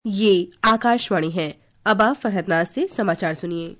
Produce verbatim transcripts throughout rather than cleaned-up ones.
ये आकाशवाणी है। अब आप फरहदनाज से समाचार सुनिए।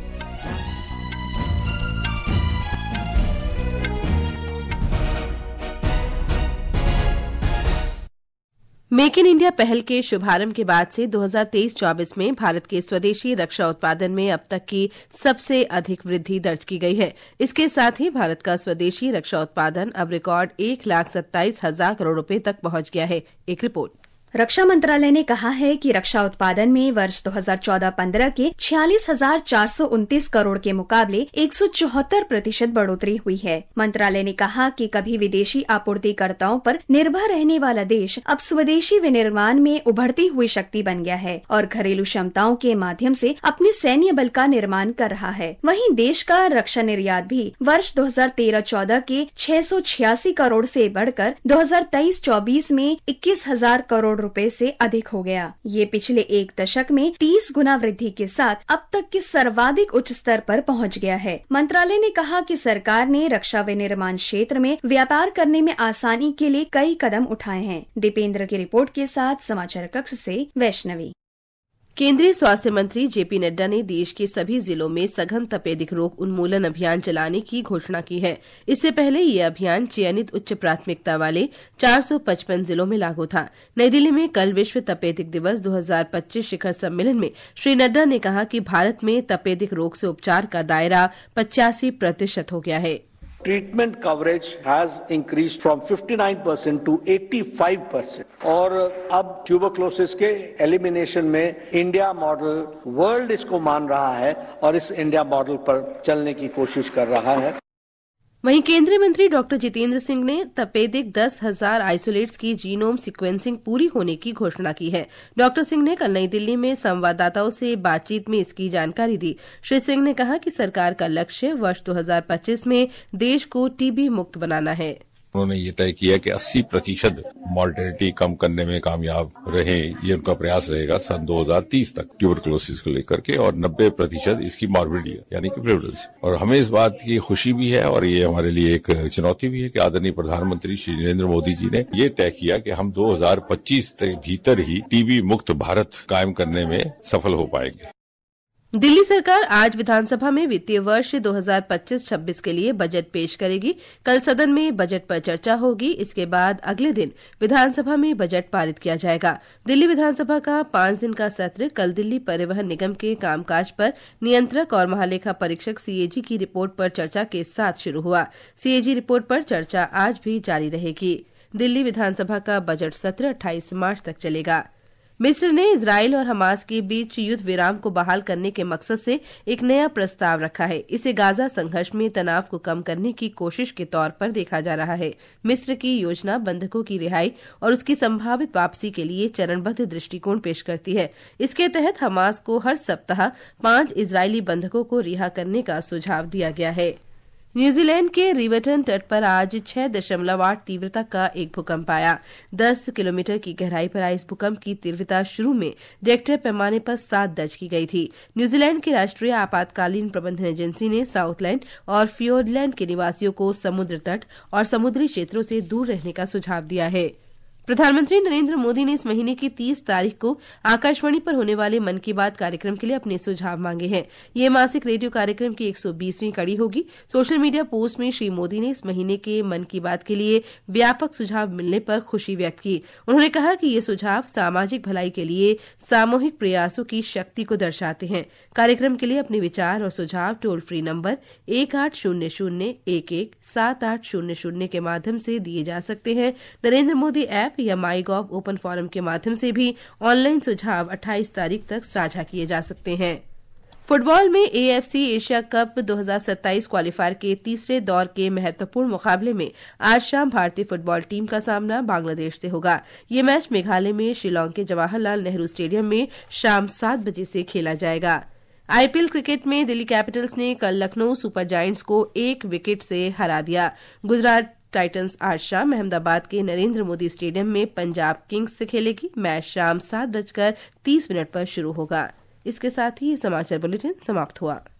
मेक इन इंडिया पहल के शुभारंभ के बाद से दो हज़ार तेईस चौबीस में भारत के स्वदेशी रक्षा उत्पादन में अब तक की सबसे अधिक वृद्धि दर्ज की गई है। इसके साथ ही भारत का स्वदेशी रक्षा उत्पादन अब रिकॉर्ड एक लाख सत्ताईस हजार करोड़ रुपए तक पहुंच गया है। एक रिपोर्ट। रक्षा मंत्रालय ने कहा है कि रक्षा उत्पादन में वर्ष दो हज़ार चौदह पंद्रह के छियालीस हजार चार सौ उनतीस करोड़ के मुकाबले एक सौ चौहत्तर प्रतिशत बढ़ोतरी हुई है। मंत्रालय ने कहा कि कभी विदेशी आपूर्तिकर्ताओं पर निर्भर रहने वाला देश अब स्वदेशी विनिर्माण में उभरती हुई शक्ति बन गया है और घरेलू क्षमताओं के माध्यम से अपने सैन्य बल का निर्माण कर रहा है। वहीं देश का रक्षा निर्यात भी वर्ष दो हज़ार तेरह चौदह के छह सौ छियासी करोड़ से बढ़कर दो हज़ार तेईस चौबीस में इक्कीस हजार करोड़ रुपए से अधिक हो गया। ये पिछले एक दशक में तीस गुना वृद्धि के साथ अब तक के सर्वाधिक उच्च स्तर पर पहुंच गया है। मंत्रालय ने कहा कि सरकार ने रक्षा विनिर्माण क्षेत्र में व्यापार करने में आसानी के लिए कई कदम उठाए हैं। दीपेंद्र की रिपोर्ट के साथ समाचार कक्ष से वैष्णवी। केंद्रीय स्वास्थ्य मंत्री जेपी नड्डा ने देश के सभी जिलों में सघन तपेदिक रोग उन्मूलन अभियान चलाने की घोषणा की है। इससे पहले ये अभियान चयनित उच्च प्राथमिकता वाले चार सौ पचपन जिलों में लागू था। नई दिल्ली में कल विश्व तपेदिक दिवस दो हज़ार पच्चीस शिखर सम्मेलन में श्री नड्डा ने कहा कि भारत में तपेदिक रोग से उपचार का दायरा पचासी प्रतिशत हो गया है। Treatment coverage has increased from fifty-nine percent to eighty-five percent और अब ट्यूबरक्लोसिस के एलिमिनेशन में इंडिया मॉडल वर्ल्ड इसको मान रहा है और इस इंडिया मॉडल पर चलने की कोशिश कर रहा है। वहीं केंद्रीय मंत्री डॉक्टर जितेंद्र सिंह ने तपेदिक दस हजार आइसोलेट्स की जीनोम सीक्वेंसिंग पूरी होने की घोषणा की है। डॉक्टर सिंह ने कल नई दिल्ली में संवाददाताओं से बातचीत में इसकी जानकारी दी। श्री सिंह ने कहा कि सरकार का लक्ष्य वर्ष दो हज़ार पच्चीस में देश को टीबी मुक्त बनाना है। उन्होंने ये तय किया कि अस्सी प्रतिशत मॉर्टेलिटी कम करने में कामयाब रहे, ये उनका प्रयास रहेगा सन दो हज़ार तीस तक ट्यूबरक्लोसिस को लेकर के, और नब्बे प्रतिशत इसकी मॉर्बिडिटी यानी कि प्रेवलेंस। और हमें इस बात की खुशी भी है और ये हमारे लिए एक चुनौती भी है कि आदरणीय प्रधानमंत्री श्री नरेंद्र मोदी जी ने ये तय किया कि हम दो हज़ार पच्चीस के भीतर ही टीबी मुक्त भारत कायम करने में सफल हो पाएंगे। दिल्ली सरकार आज विधानसभा में वित्तीय वर्ष दो हज़ार पच्चीस छब्बीस के लिए बजट पेश करेगी। कल सदन में बजट पर चर्चा होगी। इसके बाद अगले दिन विधानसभा में बजट पारित किया जाएगा। दिल्ली विधानसभा का पांच दिन का सत्र कल दिल्ली परिवहन निगम के कामकाज पर नियंत्रक और महालेखा परीक्षक सीएजी की रिपोर्ट पर चर्चा के साथ शुरू हुआ। सीएजी रिपोर्ट पर चर्चा आज भी जारी रहेगी। दिल्ली विधानसभा का बजट सत्र अट्ठाईस मार्च तक चलेगा। मिस्र ने इजराइल और हमास के बीच युद्ध विराम को बहाल करने के मकसद से एक नया प्रस्ताव रखा है। इसे गाजा संघर्ष में तनाव को कम करने की कोशिश के तौर पर देखा जा रहा है। मिस्र की योजना बंधकों की रिहाई और उसकी संभावित वापसी के लिए चरणबद्ध दृष्टिकोण पेश करती है। इसके तहत हमास को हर सप्ताह पांच इजरायली बंधकों को रिहा करने का सुझाव दिया गया है। न्यूजीलैंड के रिवर्टन तट पर आज छह दशमलव आठ तीव्रता का एक भूकंप आया। दस किलोमीटर की गहराई पर आए इस भूकंप की तीव्रता शुरू में रिएक्टर पैमाने पर सात दर्ज की गई थी। न्यूजीलैंड की राष्ट्रीय आपातकालीन प्रबंधन एजेंसी ने साउथलैंड और फियोर्डलैंड के निवासियों को समुद्र तट और समुद्री क्षेत्रों से दूर रहने का सुझाव दिया है। प्रधानमंत्री नरेंद्र मोदी ने इस महीने की तीस तारीख को आकाशवाणी पर होने वाले मन की बात कार्यक्रम के लिए अपने सुझाव मांगे हैं। ये मासिक रेडियो कार्यक्रम की एक सौ बीसवीं कड़ी होगी। सोशल मीडिया पोस्ट में श्री मोदी ने इस महीने के मन की बात के लिए व्यापक सुझाव मिलने पर खुशी व्यक्त की। उन्होंने कहा कि ये सुझाव सामाजिक भलाई के लिए सामूहिक प्रयासों की शक्ति को दर्शाते हैं। कार्यक्रम के लिए अपने विचार और सुझाव टोल फ्री नंबर एक आठ शून्य शून्य एक एक सात आठ शून्य शून्य के माध्यम से दिए जा सकते हैं। नरेंद्र मोदी ऐप या माई गॉव ओपन फोरम के माध्यम से भी ऑनलाइन सुझाव अट्ठाईस तारीख तक साझा किए जा सकते हैं। फुटबॉल में एएफसी एशिया कप दो हज़ार सत्ताईस क्वालीफायर के तीसरे दौर के महत्वपूर्ण मुकाबले में आज शाम भारतीय फुटबॉल टीम का सामना बांग्लादेश से होगा। ये मैच मेघालय में शिलांग के जवाहरलाल नेहरू स्टेडियम में शाम सात बजे से खेला जाएगा। आईपीएल क्रिकेट में दिल्ली कैपिटल्स ने कल लखनऊ सुपर जायंट्स को एक विकेट से हरा दिया। गुजरात टाइटंस आज शाम अहमदाबाद के नरेंद्र मोदी स्टेडियम में पंजाब किंग्स से खेलेगी। मैच शाम सात बजकर तीस मिनट पर शुरू होगा। इसके साथ ही समाचार बुलेटिन समाप्त हुआ।